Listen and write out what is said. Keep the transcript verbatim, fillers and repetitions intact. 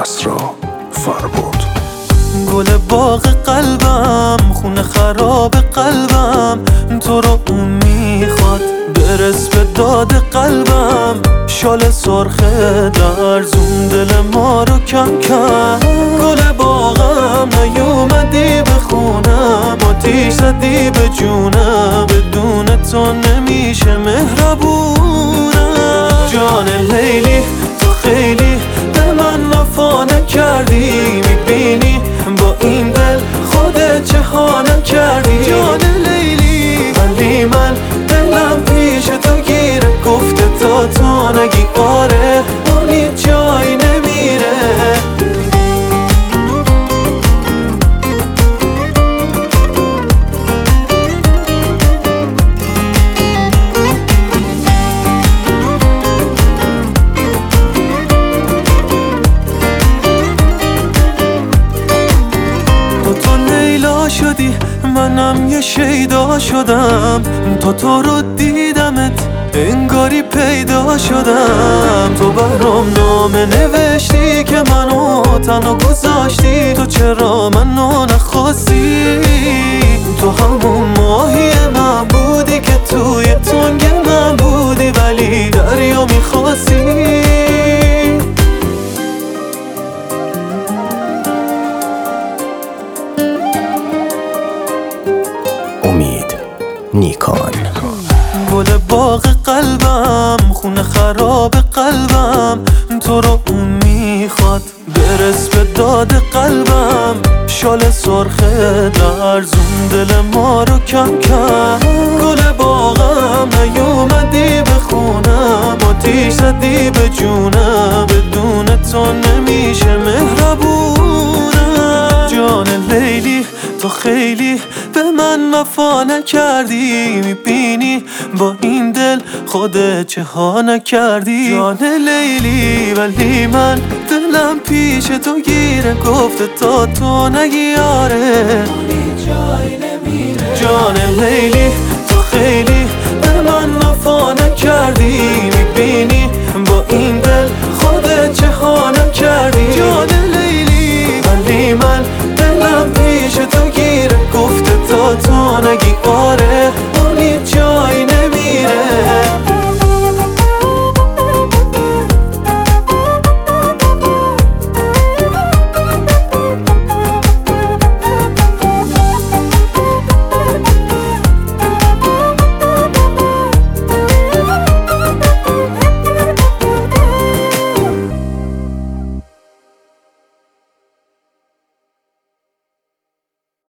کسرا فربود. گل باغ قلبم، خونه خراب قلبم، تو رو اون میخواد، برس به داد قلبم. شال سرخه درزون دل ما رو کم کم. گل باغم نیومدی به خونم، آتیش زدی به جونم، بدون تو نمیشه مهربونم. جان لیلی تو خیلی به من وفا نکردی، میبینی با این دل خودت چه ها نکردی. جان لیلی ولی من دلم پیش تو گیره، گفته تا تو نگی آره اون هیچ جایی نمیره. شدی منم یه شیدا شدم، تا تو رو دیدمت انگاری پیدا شدم. تو برام نامه نوشتی که منو تنها گذاشتی، تو چرا منو نخواستی؟ تو همون ماهی من بودی که توی تنگ من بودی، ولی دریا میخواستی. امید نیکان. گل باغ قلبم، خونه خراب قلبم، تو رو اون میخواد، برس به داد قلبم. شال سرخه درزون دل ما رو کم کم. گل باغم نیومدی به خونم، آتیش زدی به جونم، بدون تو نمیشه مهربونم. جان لیلی تو خیلی به من وفا نکردی، میبینی با این دل خودت چه ها نکردی. جان لیلی ولی من دلم پیش تو گیره، گفته تا تو نگی آره جان لیلی